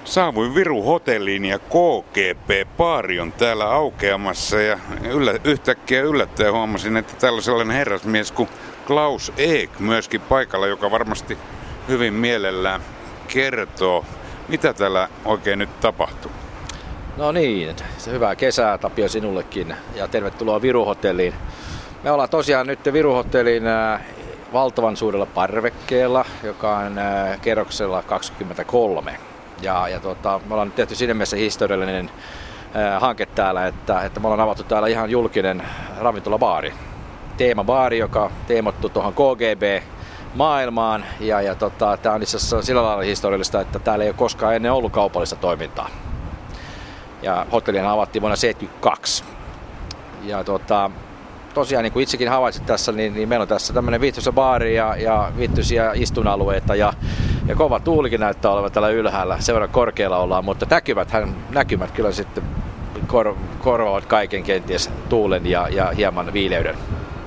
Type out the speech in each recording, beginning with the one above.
Saavuin Viru-hotelliin ja KGP-baari on täällä aukeamassa ja yhtäkkiä yllättäen huomasin, että täällä on sellainen herrasmies kuin Klaus Ek myöskin paikalla, joka varmasti hyvin mielellään kertoo, mitä täällä oikein nyt tapahtuu. No niin, se hyvää kesää Tapio sinullekin ja tervetuloa Viru-hotelliin. Me ollaan tosiaan nyt Viru-hotellin valtavan suurella parvekkeella, joka on kerroksella 23. Ja me ollaan nyt tehty siinä mielessä historiallinen hanke täällä, että me ollaan avattu täällä ihan julkinen ravintolabaari. Teemabaari, joka teemattu tuohon KGB-maailmaan. Tämä on itse asiassa sillä lailla historiallista, että täällä ei ole koskaan ennen ollut kaupallista toimintaa. Ja hotellihan avattiin vuonna 1972. Ja tosiaan niin kuin itsekin havaitsit tässä, niin meillä on tässä tämmöinen viihtyisä baari ja viihtyisiä istuinalueita ja kova tuulikin näyttää olevan täällä ylhäällä. Sen verran korkealla ollaan, mutta näkymät kyllä sitten korvaavat kaiken kenties tuulen ja hieman viileyden.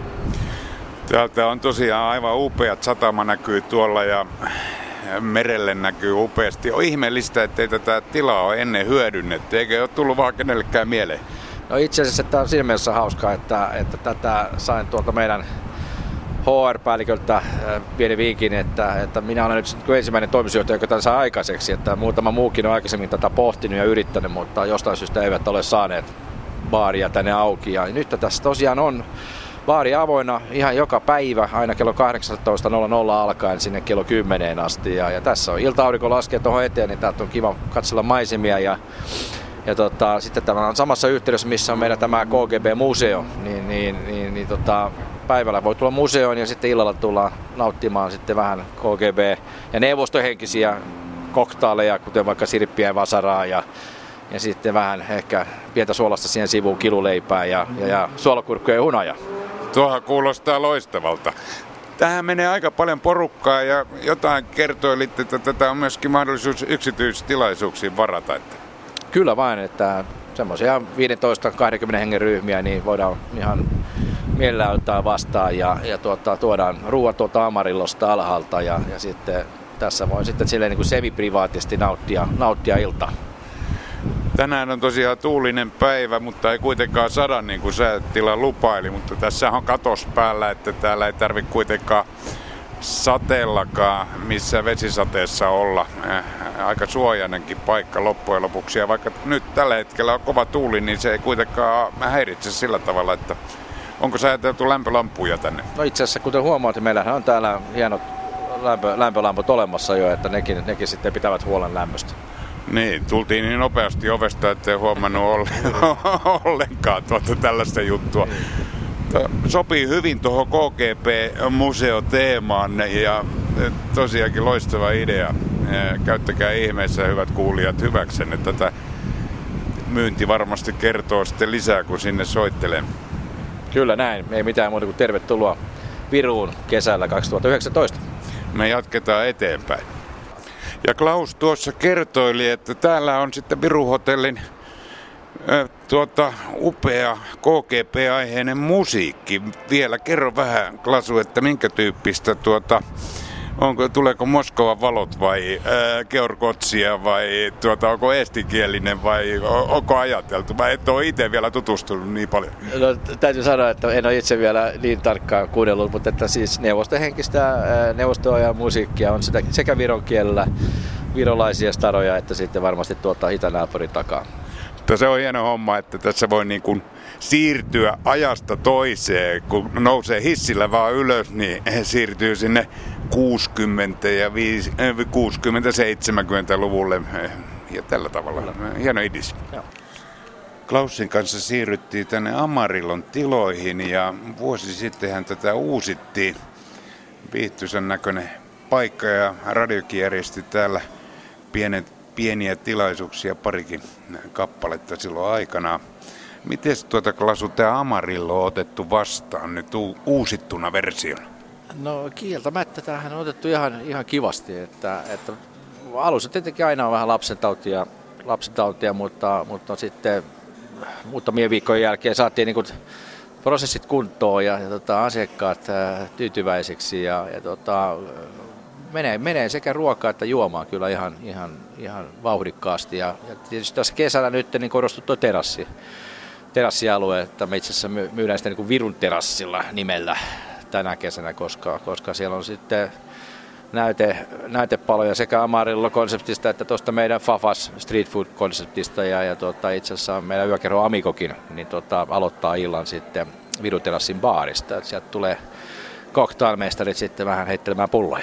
Täältä on tosiaan aivan upeat, satama näkyy tuolla ja merelle näkyy upeasti. On ihmeellistä, ettei tätä tilaa ole ennen hyödynnetty, eikä ole tullut vaan kenellekään mieleen. No itse asiassa tämä on siinä mielessä hauskaa, että tätä sain tuolta meidän HR-päälliköltä pieni vinkin, että minä olen nyt ensimmäinen toimitusjohtaja, joka tämän saa aikaiseksi. Että muutama muukin on aikaisemmin tätä pohtinut ja yrittänyt, mutta jostain syystä eivät ole saaneet baaria tänne auki. Ja nyt tässä tosiaan on baari avoinna ihan joka päivä, aina kello 18.00 alkaen sinne kello 10 asti. Ja tässä on ilta-aurinko laskee tuohon eteen, niin täältä on kiva katsella maisemia. Ja sitten tämä on samassa yhteydessä, missä on meidän tämä KGB-museo, niin päivällä voi tulla museoon ja sitten illalla tullaan nauttimaan sitten vähän KGB- ja neuvostohenkisiä koktaaleja, kuten vaikka sirppiä ja vasaraa ja sitten vähän ehkä pientä suolasta siihen sivuun, kiluleipää ja suolakurkkuja ja hunaja. Tuohan kuulostaa loistavalta. Tähän menee aika paljon porukkaa ja jotain kertoilitte, että tätä on myöskin mahdollisuus yksityistilaisuuksiin varata. Kyllä vain, että semmoisia 15-20 hengen ryhmiä niin voidaan ihan mielellään ottaa vastaan ja tuodaan ruoan tuolta Amarillosta alhaalta ja sitten tässä voi sitten silleen niin kuin semiprivaatisti nauttia iltaa. Tänään on tosiaan tuulinen päivä, mutta ei kuitenkaan sada niin kuin säätila lupaili, mutta tässä on katos päällä, että täällä ei tarvitse kuitenkaan sateellakaan missä vesisateessa olla. Aika suojainenkin paikka loppujen lopuksi. Ja vaikka nyt tällä hetkellä on kova tuuli, niin se ei kuitenkaan häiritse sillä tavalla, että onko säätelty lämpölampuja tänne? No itse asiassa kuten huomaatte, meillähän on täällä hienot lämpölamput olemassa jo, että nekin sitten pitävät huolen lämmöstä. Niin, tultiin niin nopeasti ovesta, ettei huomannut ollenkaan tällaista juttua. Sopii hyvin tuohon KGB-museoteemaan ja tosiaankin loistava idea. Käyttäkää ihmeessä, hyvät kuulijat, hyväksenne. Tätä myynti varmasti kertoo sitten lisää, kun sinne soittelee. Kyllä näin. Ei mitään muuta kuin tervetuloa Viruun kesällä 2019. Me jatketaan eteenpäin. Ja Klaus tuossa kertoili, että täällä on sitten Viru-hotellin upea KGB-aiheinen musiikki. Vielä kerro vähän, Klasu, että minkä tyyppistä tuleeko Moskovan valot vai Georgotsia vai onko eestikielinen vai onko ajateltu? Mä et ole itse vielä tutustunut niin paljon. No, täytyy sanoa, että en ole itse vielä niin tarkkaan kuunnellut, mutta että siis neuvostohenkistä neuvostoajan musiikkia on sekä viron kielellä virolaisia staroja että sitten varmasti itänaapurin takaa. Se on hieno homma, että tässä voi niin kuin siirtyä ajasta toiseen. Kun nousee hissillä vaan ylös, niin siirtyy sinne 60- ja 60-70-luvulle ja tällä tavalla. Hieno idis. Klausin kanssa siirryttiin tänne Amarillon tiloihin ja vuosi sittenhän tätä uusittiin. Viihtyisän näköinen paikka ja radiokin järjesti täällä pieniä tilaisuuksia, parikin kappaletta silloin aikanaan. Miten Klasu, tämä Amarillo on otettu vastaan nyt uusittuna versiona? No kieltämättä tämähän on otettu ihan kivasti, että alussa tietenkin aina on vähän lapsentautia, mutta sitten muutamien viikkojen jälkeen saatiin niin kuin prosessit kuntoon ja asiakkaat tyytyväisiksi ja menee sekä ruokaa että juomaa kyllä ihan vauhdikkaasti. Ja tietysti tässä kesällä nyt niin korostui tuo terassialue, että me itse asiassa myydään sitä niin kuin Virun terassilla nimellä tänä kesänä, koska siellä on sitten näytepaloja sekä Amarillo-konseptista että tuosta meidän Fafas Street Food-konseptista ja itse asiassa meidän yökerho Amicokin niin aloittaa illan sitten Virun terassin baarista. Et sieltä tulee cocktailmestarit sitten vähän heittelemään pulloja.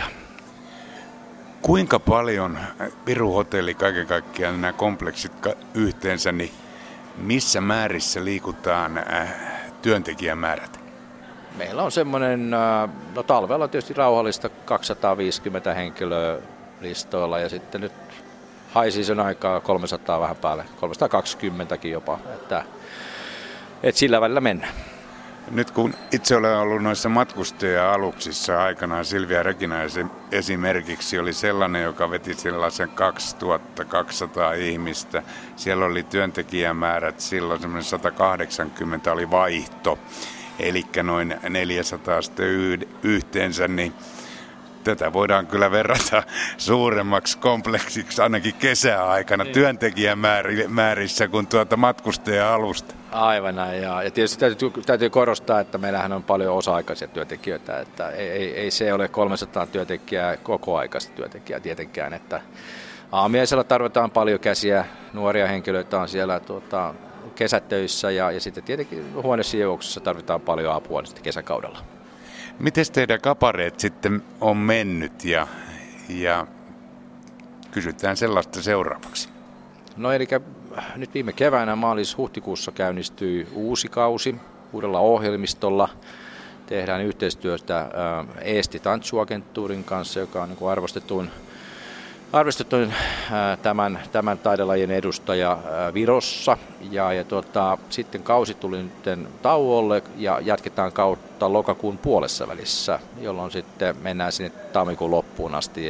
Kuinka paljon Viru Hotelli kaiken kaikkiaan nämä kompleksit yhteensä, niin missä määrissä liikutaan työntekijämäärät? Meillä on semmoinen, no talvella on tietysti rauhallista 250 henkilöä listoilla ja sitten nyt high season aikaa 300 vähän päälle, 320kin jopa, että sillä välillä mennään. Nyt kun itse olen ollut noissa matkustaja-aluksissa aikanaan, Silvia Regina esimerkiksi oli sellainen, joka veti sellaisen 2200 ihmistä. Siellä oli työntekijämäärät, silloin semmoinen 180 oli vaihto, eli noin 400 sitten yhteensä, niin tätä voidaan kyllä verrata suuremmaksi kompleksiksi ainakin kesäaikana työntekijämäärissä kuin matkustaja-alusta. Aivan näin, ja tietysti täytyy korostaa, että meillähän on paljon osa-aikaisia työntekijöitä, että ei se ole 300 työntekijää kokoaikaista työntekijää tietenkään, että aamiaisella tarvitaan paljon käsiä, nuoria henkilöitä on siellä kesätöissä ja sitten tietenkin huonesiivouksessa tarvitaan paljon apua sitten kesäkaudella. Miten teidän kapareet sitten on mennyt ja kysytään sellaista seuraavaksi? No eli nyt viime keväänä maalis-huhtikuussa käynnistyi uusi kausi uudella ohjelmistolla. Tehdään yhteistyötä Eesti Tantsuagentuurin kanssa, joka on niin arvostetuin tämän taidelajin edustaja Virossa. Sitten kausi tuli nyt tauolle ja jatketaan kautta lokakuun puolessa välissä, jolloin sitten mennään sinne tammikuun loppuun asti.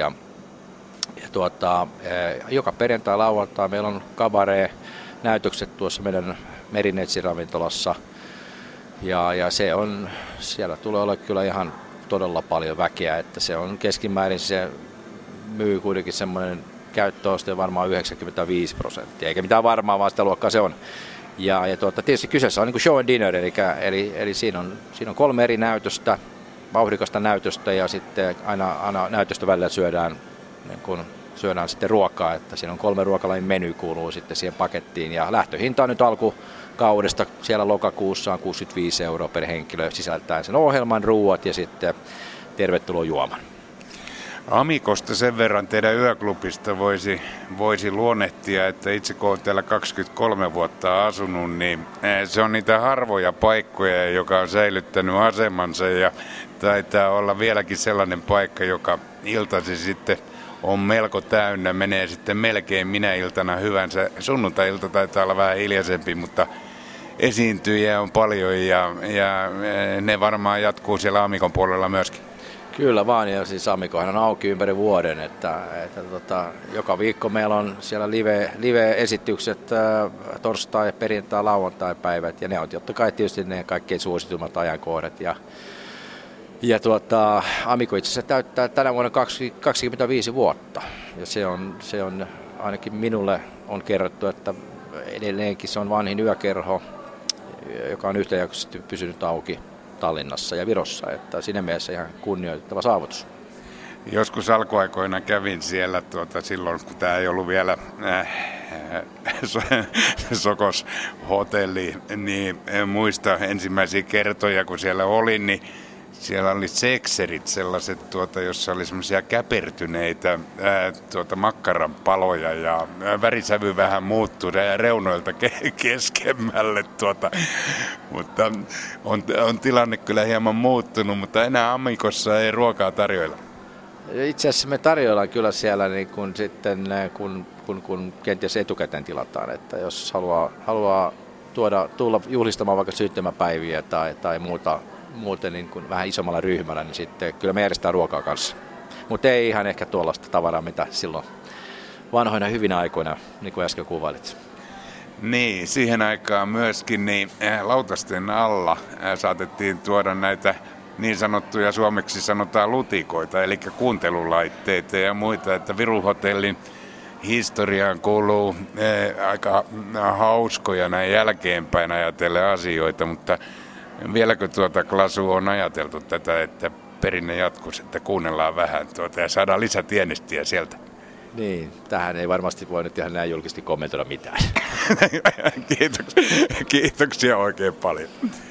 Joka perjantai lauantai meillä on kabaree-näytökset tuossa meidän Merineitsi-ravintolassa. Ja siellä tulee olla kyllä ihan todella paljon väkeä, että se on keskimäärin se myy kuitenkin semmoinen käyttöaste varmaan 95%, eikä mitään varmaa, vaan sitä luokkaa se on. Tietysti kyseessä on niin kuin show and dinner, eli siinä on 3 eri näytöstä, vauhdikasta näytöstä ja sitten aina näytöstä välillä syödään sitten ruokaa, että siinä on 3 ruokalajin meny kuuluu sitten siihen pakettiin ja lähtöhinta on nyt alkukaudesta siellä lokakuussa on 65 € per henkilö sisältäen sen ohjelman, ruuat ja sitten tervetuloa juoman. Amicosta sen verran teidän yöklubista voisi luonnehtia, että itse kun olen täällä 23 vuotta asunut, niin se on niitä harvoja paikkoja, joka on säilyttänyt asemansa ja taitaa olla vieläkin sellainen paikka, joka iltasi sitten on melko täynnä, menee sitten melkein minä iltana hyvänsä. Sunnuntai-ilta taitaa olla vähän hiljaisempi, mutta esiintyjiä on paljon ja ne varmaan jatkuu siellä Amicon puolella myöskin. Kyllä vaan, ja siis Amicohan on auki ympäri vuoden, että joka viikko meillä on siellä live-esitykset torstai, perjantai, lauantai-päivät, ja ne on totta kai tietysti ne kaikkein suositummat ajankohdat. Ja Amico itse asiassa täyttää tänä vuonna 25 vuotta, ja se on ainakin minulle on kerrottu, että edelleenkin se on vanhin yökerho, joka on yhtäjaksoisesti pysynyt auki Tallinnassa ja Virossa, että siinä mielessä ihan kunnioitettava saavutus. Joskus alkuaikoina kävin siellä silloin, kun tämä ei ollut vielä Sokos hotelli, niin muista ensimmäisiä kertoja, kun siellä olin, niin siellä oli sekserit sellaiset, jossa oli semmoisia käpertyneitä makkaranpaloja ja värisävy vähän muuttui reunoilta keskemmälle. Mutta on tilanne kyllä hieman muuttunut, mutta enää Amicossa ei ruokaa tarjoilla. Itse asiassa me tarjoillaan kyllä siellä niin kun kenties etukäteen tilataan, että jos haluaa tulla juhlistamaan vaikka syntymäpäiviä tai muuten niin kuin vähän isommalla ryhmällä, niin sitten kyllä me järjestetään ruokaa kanssa. Mutta ei ihan ehkä tuollaista tavaraa, mitä silloin vanhoina hyvinä aikoina, niin kuin äsken kuvailit. Niin, siihen aikaan myöskin niin lautasten alla saatettiin tuoda näitä niin sanottuja, suomeksi sanotaan lutikoita, eli kuuntelulaitteita ja muita, että Viru-hotellin historiaan kuuluu aika hauskoja näin jälkeenpäin ajatellen asioita, mutta vieläkö Klasu on ajateltu tätä, että perinne jatkuisi, että kuunnellaan vähän ja saadaan lisätienestiä sieltä? Niin, tähän ei varmasti voi nyt ihan näin julkisesti kommentoida mitään. Kiitoksia oikein paljon.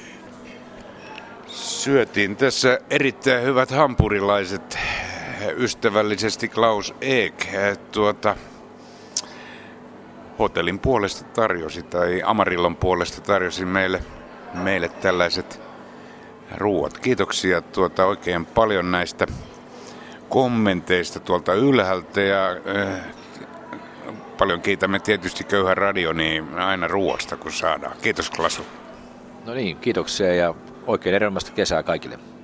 Syötiin tässä erittäin hyvät hampurilaiset, ystävällisesti Klaus Ek hotellin puolesta tarjosi, tai Amarillon puolesta tarjosi meille tällaiset ruuat. Kiitoksia oikein paljon näistä kommenteista tuolta ylhäältä ja paljon kiitämme tietysti Köyhä Radio niin aina ruoasta kun saadaan. Kiitos Klasu. No niin, kiitoksia ja oikein erinomaista kesää kaikille.